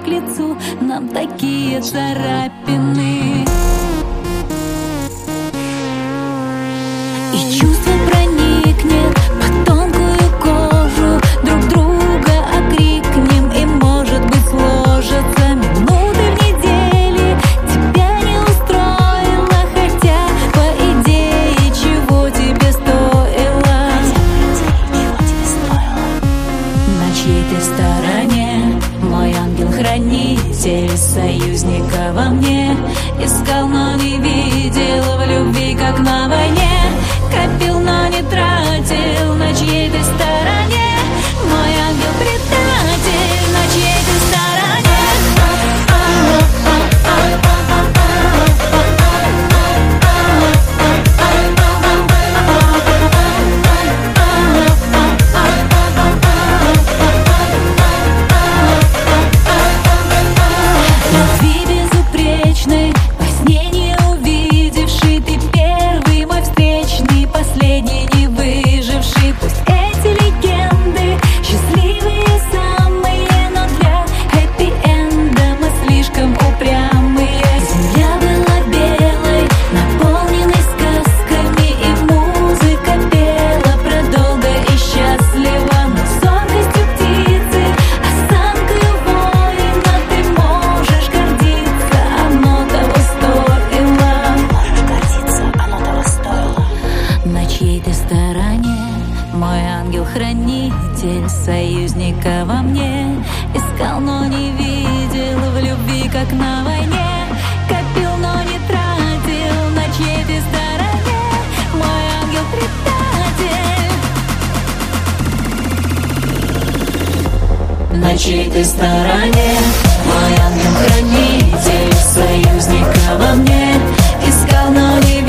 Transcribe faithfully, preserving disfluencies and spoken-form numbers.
к лицу, нам такие царапины. И чувство проникнет под тонкую кожу, друг друга окрикнем, и, может быть, сложатся минуты в неделе. Тебя не устроило, хотя, по идее, чего тебе стоило? На чьей ты стороне, мой ангел-хранитель, союзника во мне? Искал, но не видел в любви, как на войне. Копил, но не тратил, на чьей ты стороне? Мой ангел-предатель, на чьей ты стороне? Любви безупречной, во сне не увидевший, ты первый мой встречный, последний не выживший. Пусть эти легенды счастливые самые, но для хэппи-энда мы слишком упрямые. Земля была белой, наполненной сказками, и музыка пела про долго и счастливо. Но зоркостью птицы, осанкою воина ты можешь гордиться, оно того стоило. Можешь гордиться, оно того стоило. На чьей ты стороне, мой ангел-хранитель, союзника во мне? Искал, но не видел в любви, как на войне. Копил, но не тратил, на чьей ты стороне? Мой ангел-предатель. На чьей ты стороне, мой ангел-хранитель, союзника во мне? Искал, но не